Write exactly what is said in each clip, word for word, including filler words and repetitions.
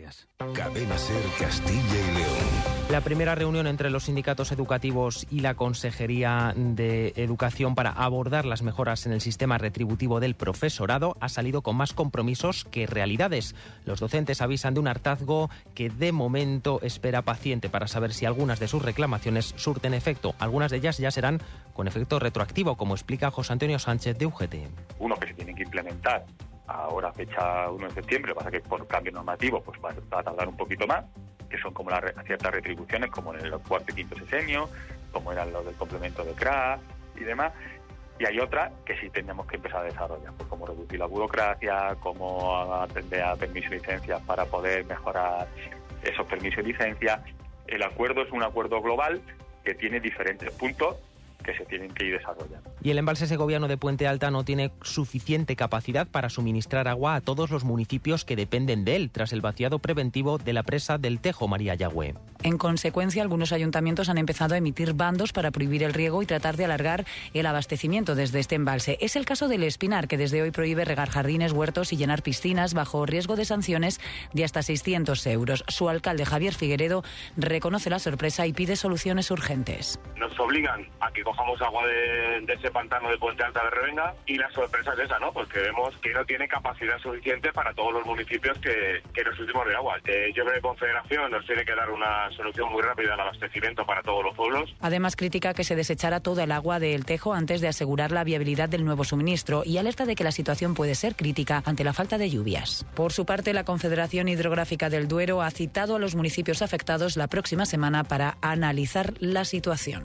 Canarias. Cadena SER Castilla y León. La primera reunión entre los sindicatos educativos y la Consejería de Educación para abordar las mejoras en el sistema retributivo del profesorado ha salido con más compromisos que realidades. Los docentes avisan de un hartazgo que de momento espera paciente para saber si algunas de sus reclamaciones surten efecto. Algunas de ellas ya serán con efecto retroactivo, como explica José Antonio Sánchez de U G T. Uno que se tiene que implementar ahora fecha uno de septiembre, pasa que por cambio normativo pues va, va a tardar un poquito más, que son como las re, ciertas retribuciones como en el cuarto y quinto sexenio, como eran los del complemento de C R A y demás, y hay otras que sí tenemos que empezar a desarrollar, pues como reducir la burocracia, como atender a permisos y licencias para poder mejorar esos permisos y licencias. El acuerdo es un acuerdo global que tiene diferentes puntos que se tienen que ir desarrollando. Y el embalse segoviano de Puente Alta no tiene suficiente capacidad para suministrar agua a todos los municipios que dependen de él, tras el vaciado preventivo de la presa del Tejo, María Yagüe. En consecuencia, algunos ayuntamientos han empezado a emitir bandos para prohibir el riego y tratar de alargar el abastecimiento desde este embalse. Es el caso del Espinar, que desde hoy prohíbe regar jardines, huertos y llenar piscinas bajo riesgo de sanciones de hasta seiscientos euros. Su alcalde, Javier Figueredo, reconoce la sorpresa y pide soluciones urgentes. Nos obligan a que cojamos agua de, de ese pantano de Puente Alta de Revenga y la sorpresa es esa, ¿no? Pues que vemos que no tiene capacidad suficiente para todos los municipios que, que nos últimos de agua. Eh, yo creo que Confederación nos tiene que dar una solución muy rápida al abastecimiento para todos los pueblos. Además, critica que se desechara toda el agua del Tejo antes de asegurar la viabilidad del nuevo suministro y alerta de que la situación puede ser crítica ante la falta de lluvias. Por su parte, la Confederación Hidrográfica del Duero ha citado a los municipios afectados la próxima semana para analizar la situación.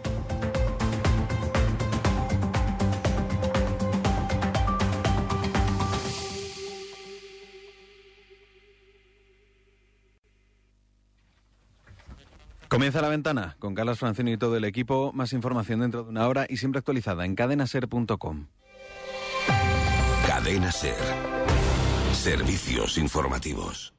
Comienza La Ventana con Carlos Francino y todo el equipo. Más información dentro de una hora y siempre actualizada en cadena ser punto com. Cadena SER. Servicios informativos.